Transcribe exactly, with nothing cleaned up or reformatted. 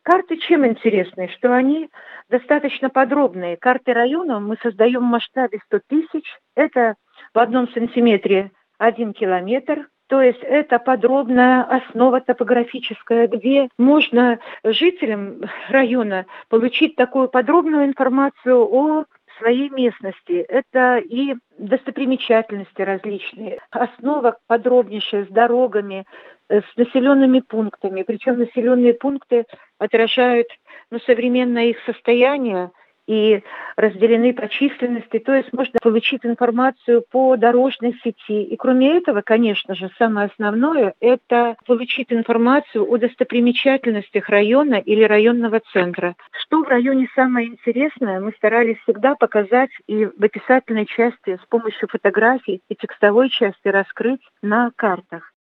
Карты чем интересны? Что они достаточно подробные. Карты района мы создаем в масштабе сто тысяч. Это в одном сантиметре один километр. То есть это подробная основа топографическая, где можно жителям района получить такую подробную информацию о своей местности. Это и достопримечательности различные, основа подробнейшая с дорогами, э, с населенными пунктами. Причем населенные пункты отражают, ну, современное их состояние и разделены по численности, то есть можно получить информацию по дорожной сети. И кроме этого, конечно же, самое основное – это получить информацию о достопримечательностях района или районного центра. Что в районе самое интересное, мы старались всегда показать и в описательной части с помощью фотографий и текстовой части раскрыть на картах.